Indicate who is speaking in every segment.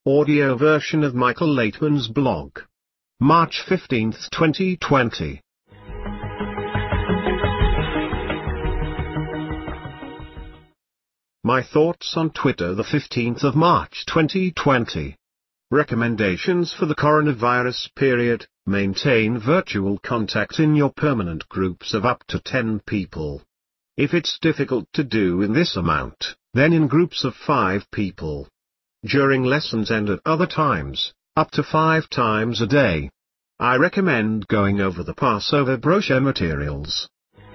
Speaker 1: audio version of Michael Laitman's blog. March 15, 2020. My thoughts on Twitter, the 15th of March 2020. Recommendations for the coronavirus period: maintain virtual contact in your permanent groups of up to 10 people. If it's difficult to do in this amount, then in groups of 5 people. During lessons and at other times, up to 5 times a day. I recommend going over the Passover brochure materials.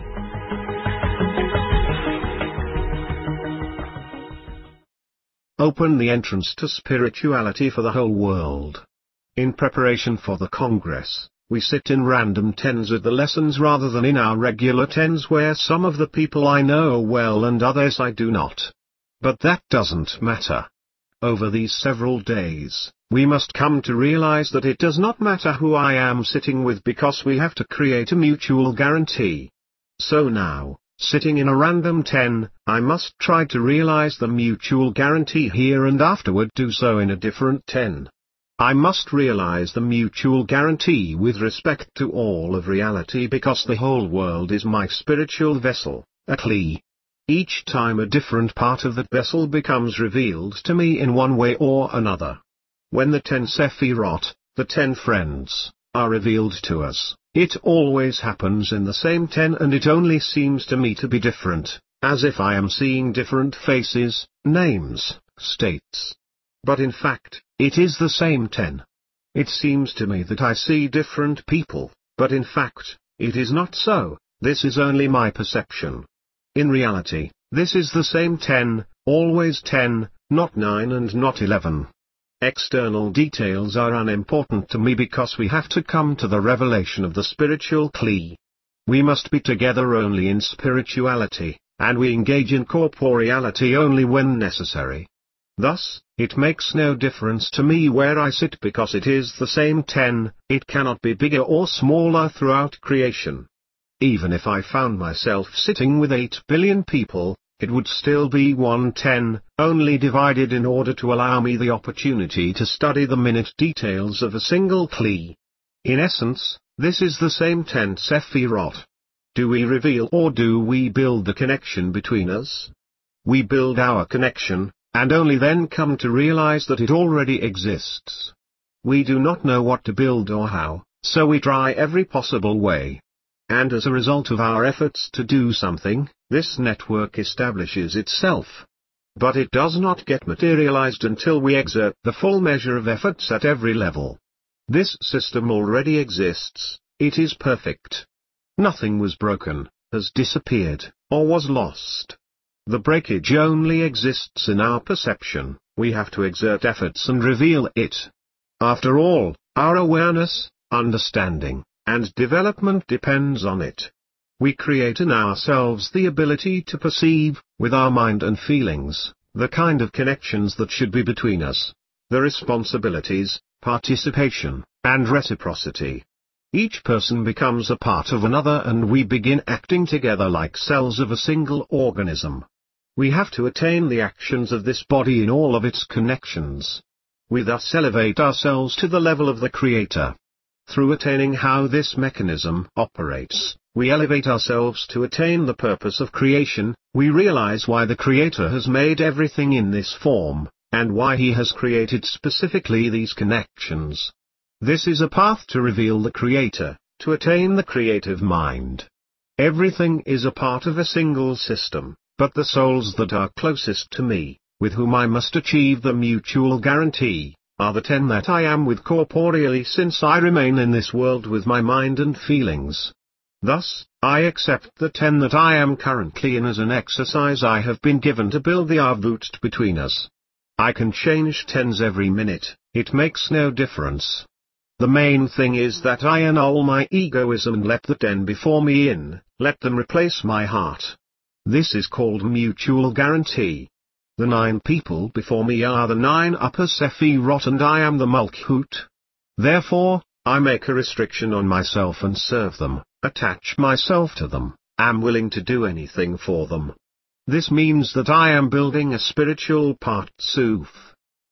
Speaker 1: Open the entrance to spirituality for the whole world. In preparation for the Congress, we sit in random tens at the lessons rather than in our regular tens where some of the people I know well and others I do not. But that doesn't matter. Over these several days, we must come to realize that it does not matter who I am sitting with because we have to create a mutual guarantee. So now, sitting in a random 10, I must try to realize the mutual guarantee here and afterward do so in a different 10. I must realize the mutual guarantee with respect to all of reality because the whole world is my spiritual vessel, a kli. Each time a different part of that vessel becomes revealed to me in one way or another. When the 10 Sephirot, the 10 friends, are revealed to us, it always happens in the same 10 and it only seems to me to be different, as if I am seeing different faces, names, states. But in fact, it is the same 10. It seems to me that I see different people, but in fact, it is not so. This is only my perception. In reality, this is the same 10, always 10, not 9 and not 11. External details are unimportant to me because we have to come to the revelation of the spiritual kli. We must be together only in spirituality, and we engage in corporeality only when necessary. Thus, it makes no difference to me where I sit because it is the same 10, it cannot be bigger or smaller throughout creation. Even if I found myself sitting with 8 billion people, it would still be 1/10, only divided in order to allow me the opportunity to study the minute details of a single kli. In essence, this is the same 10 Sephirot. Do we reveal or do we build the connection between us? We build our connection, and only then come to realize that it already exists. We do not know what to build or how, so we try every possible way. And as a result of our efforts to do something, this network establishes itself. But it does not get materialized until we exert the full measure of efforts at every level. This system already exists, it is perfect. Nothing was broken, has disappeared, or was lost. The breakage only exists in our perception, we have to exert efforts and reveal it. After all, our awareness, understanding, and development depends on it. We create in ourselves the ability to perceive, with our mind and feelings, the kind of connections that should be between us, the responsibilities, participation, and reciprocity. Each person becomes a part of another and we begin acting together like cells of a single organism. We have to attain the actions of this body in all of its connections. We thus elevate ourselves to the level of the Creator. Through attaining how this mechanism operates, we elevate ourselves to attain the purpose of creation, we realize why the Creator has made everything in this form, and why He has created specifically these connections. This is a path to reveal the Creator, to attain the creative mind. Everything is a part of a single system, but the souls that are closest to me, with whom I must achieve the mutual guarantee, are the 10 that I am with corporeally since I remain in this world with my mind and feelings. Thus, I accept the 10 that I am currently in as an exercise I have been given to build the Arvut between us. I can change 10s every minute, it makes no difference. The main thing is that I annul my egoism and let the 10 before me in, let them replace my heart. This is called mutual guarantee. The 9 people before me are the 9 upper Sephirot and I am the Malchut. Therefore, I make a restriction on myself and serve them, attach myself to them, am willing to do anything for them. This means that I am building a spiritual Partsuf.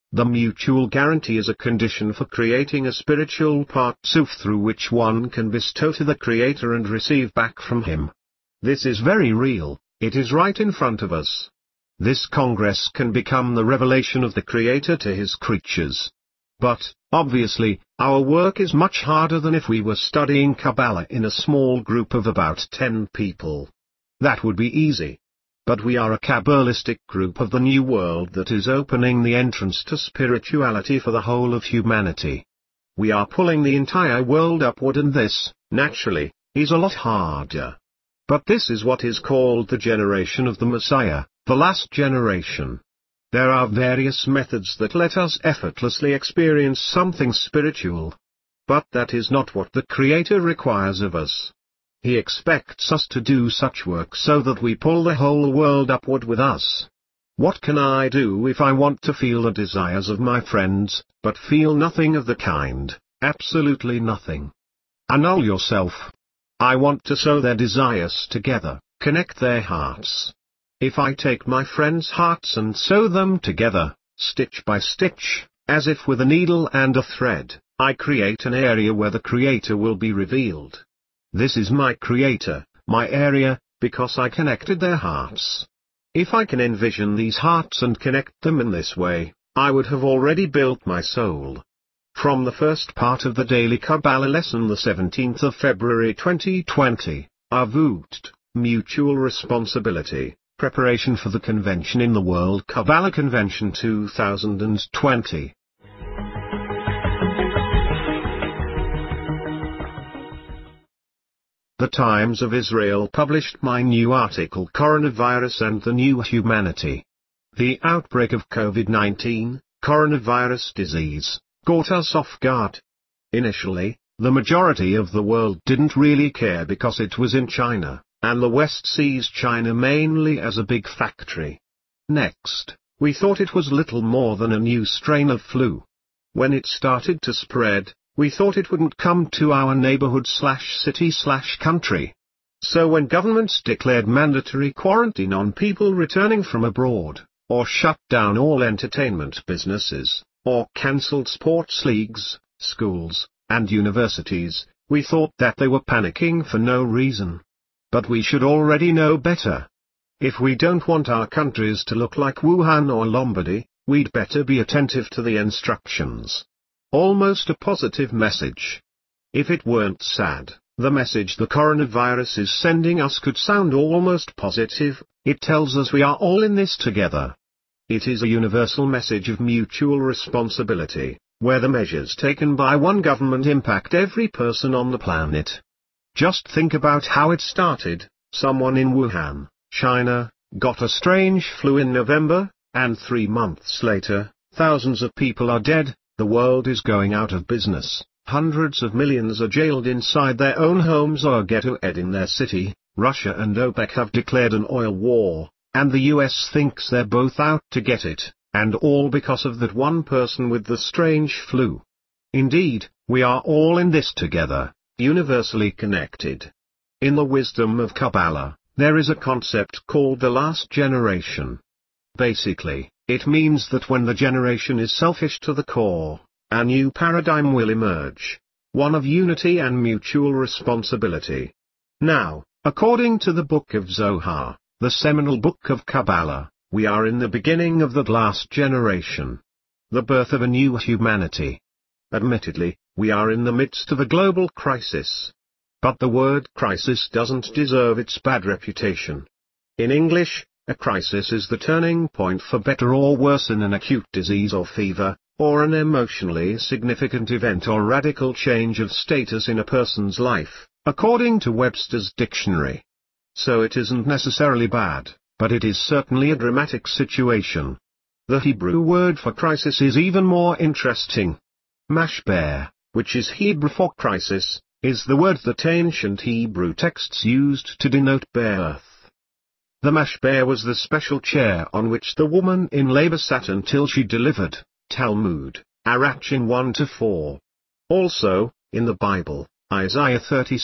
Speaker 1: The mutual guarantee is a condition for creating a spiritual partsuf through which one can bestow to the Creator and receive back from Him. This is very real, it is right in front of us. This Congress can become the revelation of the Creator to His creatures. But, obviously, our work is much harder than if we were studying Kabbalah in a small group of about 10 people. That would be easy. But we are a Kabbalistic group of the New World that is opening the entrance to spirituality for the whole of humanity. We are pulling the entire world upward, and this, naturally, is a lot harder. But this is what is called the generation of the Messiah, the last generation. There are various methods that let us effortlessly experience something spiritual. But that is not what the Creator requires of us. He expects us to do such work so that we pull the whole world upward with us. What can I do if I want to feel the desires of my friends, but feel nothing of the kind? Absolutely nothing. Annul yourself. I want to sew their desires together, connect their hearts. If I take my friends' hearts and sew them together, stitch by stitch, as if with a needle and a thread, I create an area where the Creator will be revealed. This is my Creator, my area, because I connected their hearts. If I can envision these hearts and connect them in this way, I would have already built my soul. From the first part of the Daily Kabbalah lesson, the 17th of February 2020, Avut, Mutual Responsibility, Preparation for the Convention in the World Kabbalah Convention 2020. The Times of Israel published my new article, Coronavirus and the New Humanity. The outbreak of COVID-19, coronavirus disease, caught us off guard. Initially, the majority of the world didn't really care because it was in China, and the West sees China mainly as a big factory. Next, we thought it was little more than a new strain of flu. When it started to spread, we thought it wouldn't come to our neighborhood/city/country. So when governments declared mandatory quarantine on people returning from abroad, or shut down all entertainment businesses, or cancelled sports leagues, schools, and universities, we thought that they were panicking for no reason. But we should already know better. If we don't want our countries to look like Wuhan or Lombardy, we'd better be attentive to the instructions. Almost a positive message. If it weren't sad, the message the coronavirus is sending us could sound almost positive. It tells us we are all in this together. It is a universal message of mutual responsibility, where the measures taken by one government impact every person on the planet. Just think about how it started. Someone in Wuhan, China, got a strange flu in November, and 3 months later, thousands of people are dead. The world is going out of business, hundreds of millions are jailed inside their own homes or ghettoed in their city. Russia and OPEC have declared an oil war, and the US thinks they're both out to get it, and all because of that one person with the strange flu. Indeed, we are all in this together, universally connected. In the wisdom of Kabbalah, there is a concept called the last generation. Basically, it means that when the generation is selfish to the core, a new paradigm will emerge, one of unity and mutual responsibility. Now, according to the Book of Zohar, the seminal book of Kabbalah, we are in the beginning of that last generation. The birth of a new humanity. Admittedly, we are in the midst of a global crisis. But the word crisis doesn't deserve its bad reputation. In English, a crisis is the turning point for better or worse in an acute disease or fever, or an emotionally significant event or radical change of status in a person's life, according to Webster's dictionary. So it isn't necessarily bad, but it is certainly a dramatic situation. The Hebrew word for crisis is even more interesting. Mashber, which is Hebrew for crisis, is the word that ancient Hebrew texts used to denote birth. The mashber was the special chair on which the woman in labor sat until she delivered. Talmud, Arachin 1-4. Also, in the Bible, Isaiah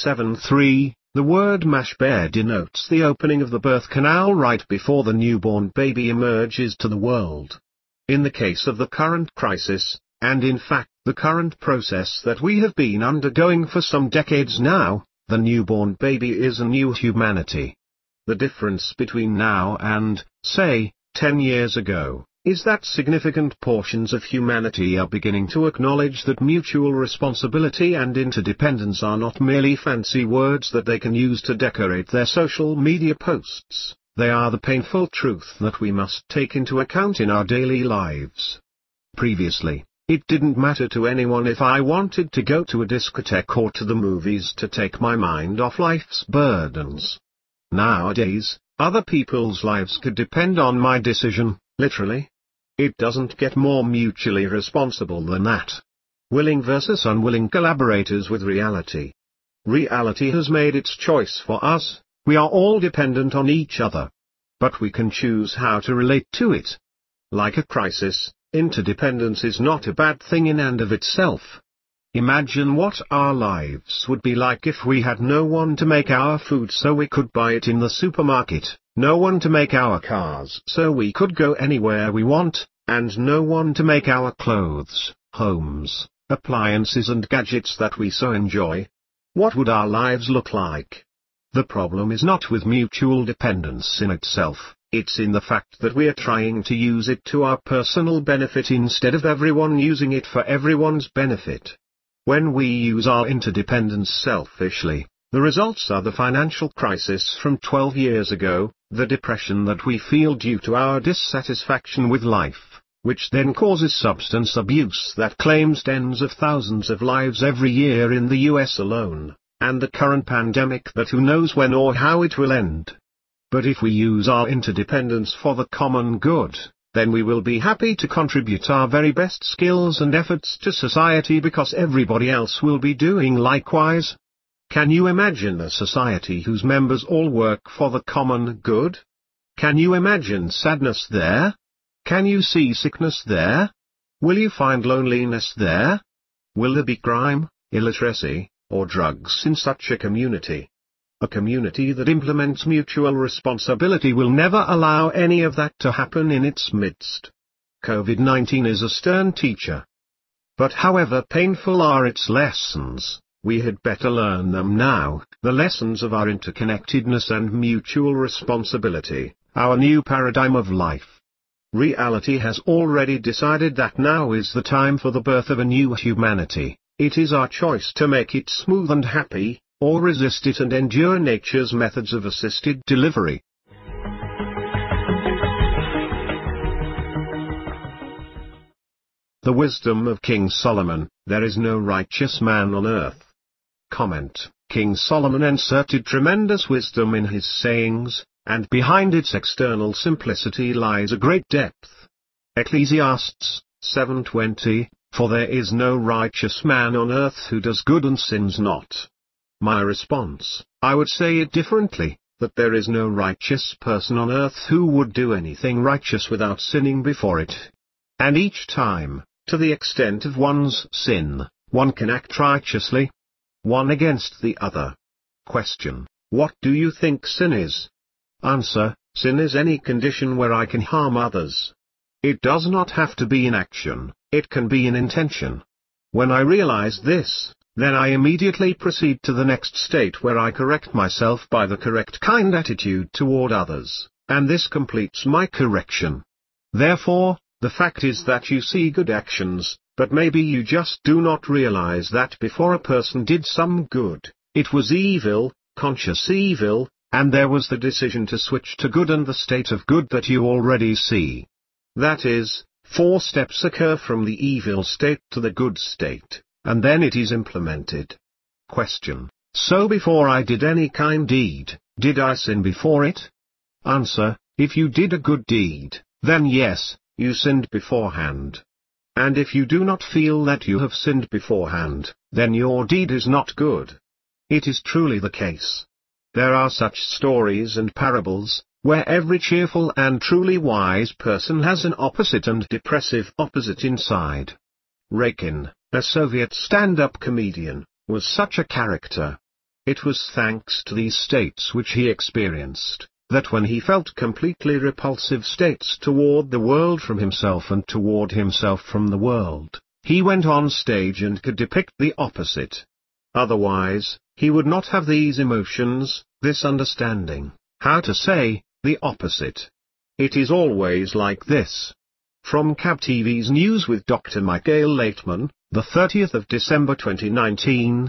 Speaker 1: 37:3, the word mashber denotes the opening of the birth canal right before the newborn baby emerges to the world. In the case of the current crisis, and in fact the current process that we have been undergoing for some decades now, the newborn baby is a new humanity. The difference between now and, say, 10 years ago, is that significant portions of humanity are beginning to acknowledge that mutual responsibility and interdependence are not merely fancy words that they can use to decorate their social media posts, they are the painful truth that we must take into account in our daily lives. Previously, it didn't matter to anyone if I wanted to go to a discotheque or to the movies to take my mind off life's burdens. Nowadays, other people's lives could depend on my decision, literally. It doesn't get more mutually responsible than that. Willing versus unwilling collaborators with reality. Reality has made its choice for us, we are all dependent on each other. But we can choose how to relate to it. Like a crisis, interdependence is not a bad thing in and of itself. Imagine what our lives would be like if we had no one to make our food so we could buy it in the supermarket, no one to make our cars so we could go anywhere we want, and no one to make our clothes, homes, appliances and gadgets that we so enjoy. What would our lives look like? The problem is not with mutual dependence in itself, it's in the fact that we are trying to use it to our personal benefit instead of everyone using it for everyone's benefit. When we use our interdependence selfishly, the results are the financial crisis from 12 years ago, the depression that we feel due to our dissatisfaction with life, which then causes substance abuse that claims tens of thousands of lives every year in the US alone, and the current pandemic that who knows when or how it will end. But if we use our interdependence for the common good, then we will be happy to contribute our very best skills and efforts to society because everybody else will be doing likewise. Can you imagine a society whose members all work for the common good? Can you imagine sadness there? Can you see sickness there? Will you find loneliness there? Will there be crime, illiteracy, or drugs in such a community? A community that implements mutual responsibility will never allow any of that to happen in its midst. COVID-19 is a stern teacher. But however painful are its lessons, we had better learn them now, the lessons of our interconnectedness and mutual responsibility, our new paradigm of life. Reality has already decided that now is the time for the birth of a new humanity. It is our choice to make it smooth and happy, or resist it and endure nature's methods of assisted delivery. The wisdom of King Solomon, there is no righteous man on earth. Comment: King Solomon inserted tremendous wisdom in his sayings, and behind its external simplicity lies a great depth. Ecclesiastes 7:20, for there is no righteous man on earth who does good and sins not. My response, I would say it differently, that there is no righteous person on earth who would do anything righteous without sinning before it. And each time, to the extent of one's sin, one can act righteously. One against the other. Question: what do you think sin is? Answer: sin is any condition where I can harm others. It does not have to be in action, it can be in intention. When I realize this, then I immediately proceed to the next state where I correct myself by the correct kind attitude toward others, and this completes my correction. Therefore, the fact is that you see good actions, but maybe you just do not realize that before a person did some good, it was evil, conscious evil, and there was the decision to switch to good and the state of good that you already see. That is, 4 steps occur from the evil state to the good state, and then it is implemented. Question: so before I did any kind deed, did I sin before it? Answer: if you did a good deed, then yes, you sinned beforehand. And if you do not feel that you have sinned beforehand, then your deed is not good. It is truly the case. There are such stories and parables, where every cheerful and truly wise person has an opposite and depressive opposite inside. Rakin, a Soviet stand-up comedian, was such a character. It was thanks to these states which he experienced, that when he felt completely repulsive states toward the world from himself and toward himself from the world, he went on stage and could depict the opposite. Otherwise, he would not have these emotions, this understanding, how to say, the opposite. It is always like this. From CAB TV's News with Dr. Michael Laitman, the 30th of December 2019.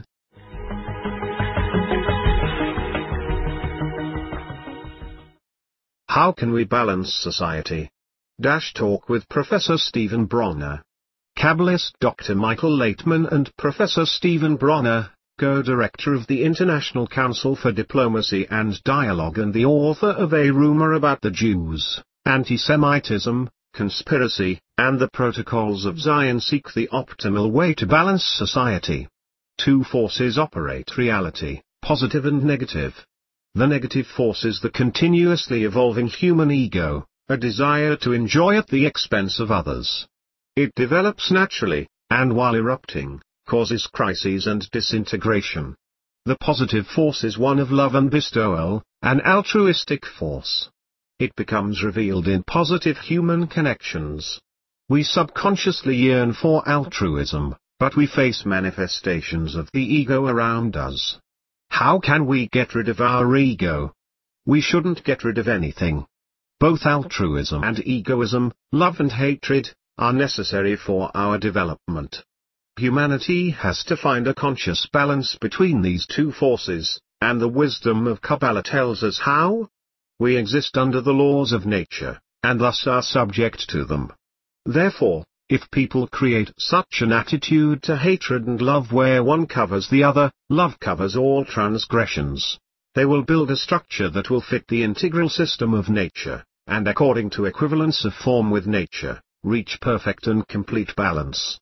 Speaker 1: How can we balance society? Talk with Professor Stephen Bronner. Kabbalist Dr. Michael Laitman and Professor Stephen Bronner, co-director of the International Council for Diplomacy and Dialogue and the author of A Rumor About the Jews, Anti-Semitism, Conspiracy, and the Protocols of Zion, seek the optimal way to balance society. Two forces operate reality, positive and negative. The negative force is the continuously evolving human ego, a desire to enjoy at the expense of others. It develops naturally, and while erupting, causes crises and disintegration. The positive force is one of love and bestowal, an altruistic force. It becomes revealed in positive human connections. We subconsciously yearn for altruism, but we face manifestations of the ego around us. How can we get rid of our ego? We shouldn't get rid of anything. Both altruism and egoism, love and hatred, are necessary for our development. Humanity has to find a conscious balance between these two forces, and the wisdom of Kabbalah tells us how. We exist under the laws of nature, and thus are subject to them. Therefore, if people create such an attitude to hatred and love where one covers the other, love covers all transgressions, they will build a structure that will fit the integral system of nature, and according to equivalence of form with nature, reach perfect and complete balance.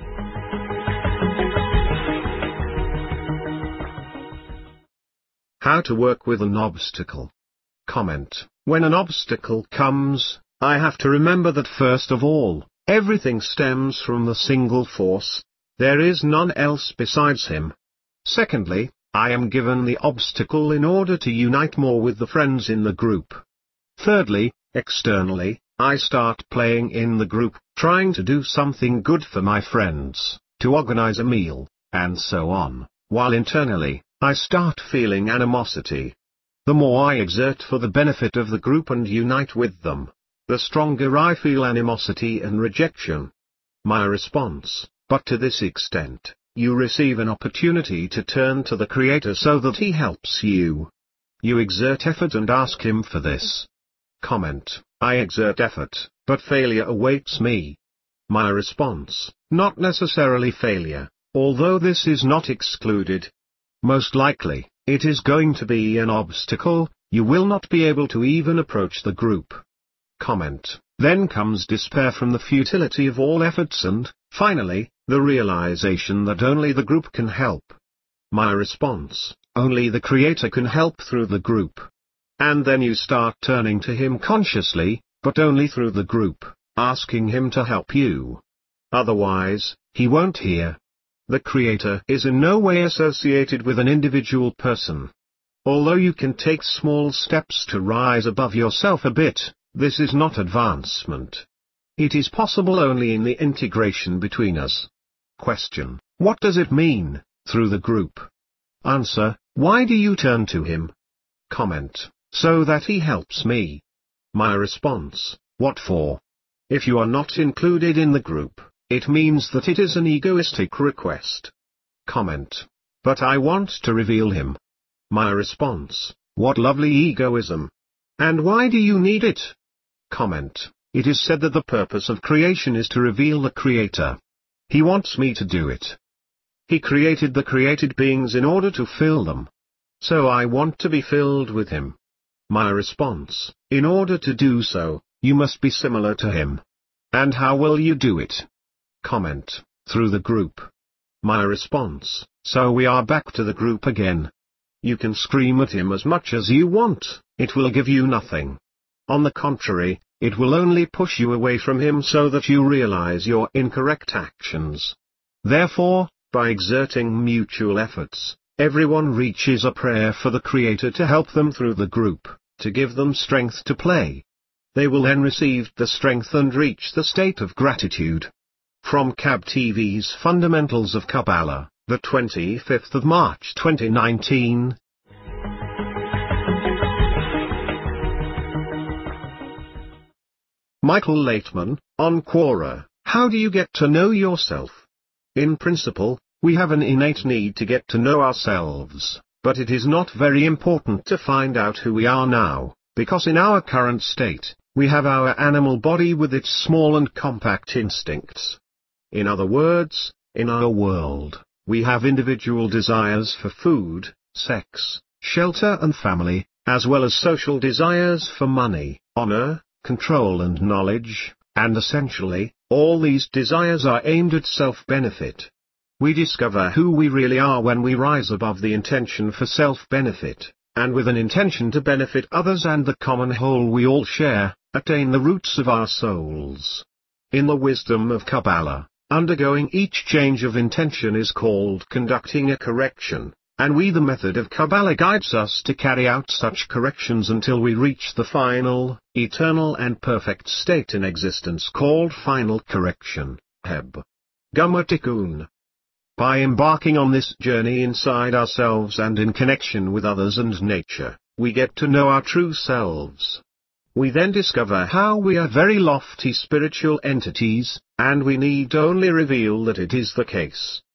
Speaker 1: How to work with an obstacle. Comment. When an obstacle comes, I have to remember that first of all, everything stems from the single force, there is none else besides him. Secondly, I am given the obstacle in order to unite more with the friends in the group. Thirdly, externally, I start playing in the group, trying to do something good for my friends, to organize a meal, and so on, while internally, I start feeling animosity. The more I exert for the benefit of the group and unite with them, the stronger I feel animosity and rejection. My response, but to this extent, you receive an opportunity to turn to the Creator so that He helps you. You exert effort and ask Him for this. Comment. I exert effort, but failure awaits me. My response, not necessarily failure, although this is not excluded. Most likely, it is going to be an obstacle, you will not be able to even approach the group. Comment. Then comes despair from the futility of all efforts and, finally, the realization that only the group can help. My response, only the Creator can help through the group. And then you start turning to Him consciously, but only through the group, asking Him to help you. Otherwise, He won't hear. The Creator is in no way associated with an individual person. Although you can take small steps to rise above yourself a bit, this is not advancement. It is possible only in the integration between us. Question. What does it mean, through the group? Answer. Why do you turn to Him? Comment. So that He helps me. My response. What for? If you are not included in the group, it means that it is an egoistic request. Comment. But I want to reveal Him. My response. What lovely egoism. And why do you need it? Comment. It is said that the purpose of creation is to reveal the Creator. He wants me to do it. He created the created beings in order to fill them. So I want to be filled with Him. My response. In order to do so, you must be similar to Him. And how will you do it? Comment. Through the group. My response. So we are back to the group again. You can scream at Him as much as you want, it will give you nothing. On the contrary, it will only push you away from Him so that you realize your incorrect actions. Therefore, by exerting mutual efforts, everyone reaches a prayer for the Creator to help them through the group, to give them strength to play. They will then receive the strength and reach the state of gratitude. From Cab TV's Fundamentals of Kabbalah, the 25th of March 2019. Michael Laitman, on Quora, how do you get to know yourself? In principle, we have an innate need to get to know ourselves, but it is not very important to find out who we are now, because in our current state, we have our animal body with its small and compact instincts. In other words, in our world, we have individual desires for food, sex, shelter and family, as well as social desires for money, honor, control and knowledge, and essentially, all these desires are aimed at self-benefit. We discover who we really are when we rise above the intention for self-benefit, and with an intention to benefit others and the common whole we all share, attain the roots of our souls. In the wisdom of Kabbalah, undergoing each change of intention is called conducting a correction, and the method of Kabbalah guides us to carry out such corrections until we reach the final, eternal and perfect state in existence called final correction, Heb. Gama Tikkun. By embarking on this journey inside ourselves and in connection with others and nature, we get to know our true selves. We then discover how we are very lofty spiritual entities, and we need only reveal that it is the case.